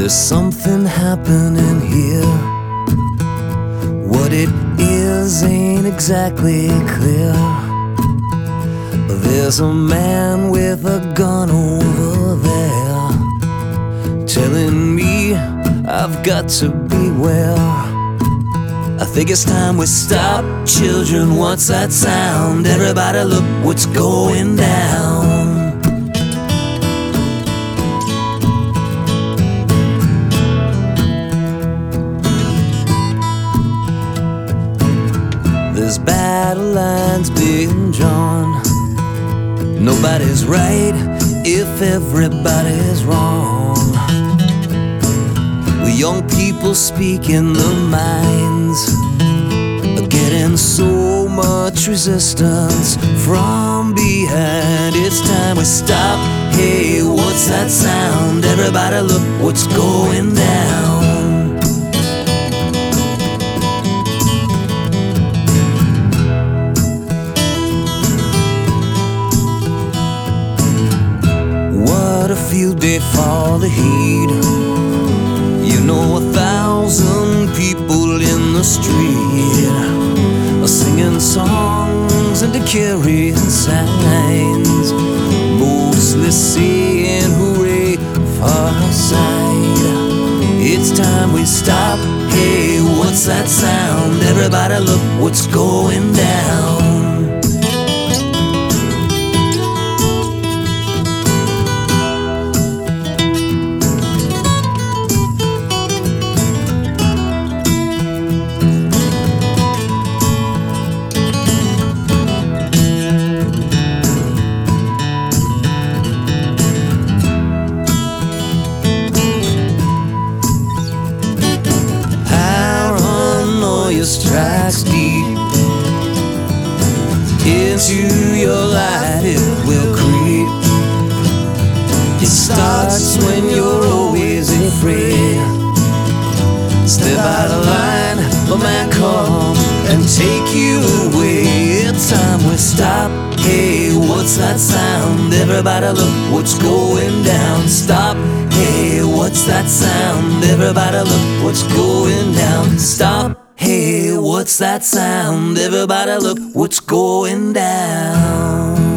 There's something happening here. What it is ain't exactly clear. There's a man with a gun over there, telling me I've got to beware. I think it's time we stop. Children, what's that sound? Everybody look what's going down. There's battle lines being drawn. Nobody's right if everybody's wrong. The young people speaking their minds are getting so much resistance from behind. It's time we stop. Hey, what's that sound? Everybody look what's going down. What a field day for the heat. You know, 1,000 people in the street are singing songs and carrying signs, mostly saying hooray for our side. It's time we stop. Hey, what's that sound? Everybody look what's going down. Strikes deep into your life, it will creep. It starts when you're always afraid. Step out of line, the man come and take you away. It's time we stop. Hey, what's that sound? Everybody look what's going down. Stop. Hey, what's that sound? Everybody look what's going down. Stop. Hey, what's that sound? Everybody look what's going down.